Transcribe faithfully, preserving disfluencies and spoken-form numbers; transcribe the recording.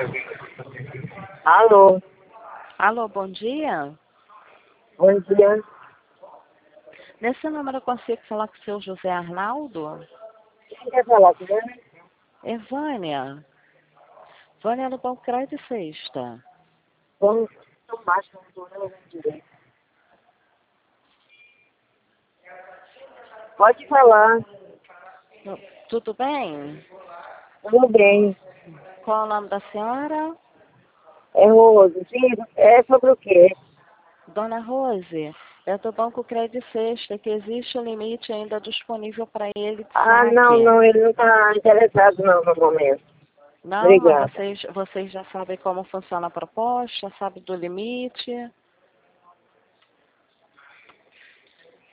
Alô, Alô, bom dia. bom dia. Nesse número eu consigo falar com o seu José Arnaldo? Quem quer falar com ele? É Vânia. Vânia do Banco Crédito Sexta. Vamos, tão baixo, não estou olhando direito. Pode falar, Tudo bem? tudo bem. Qual é o nome da senhora? É Rose, sim, é sobre o quê? Dona Rose, é do Banco Crédito Sexta, que existe um limite ainda disponível para ele de Ah, não, saque. não, ele não está interessado não no momento. Não, mas Obrigada. vocês, vocês já sabem como funciona a proposta, sabe do limite?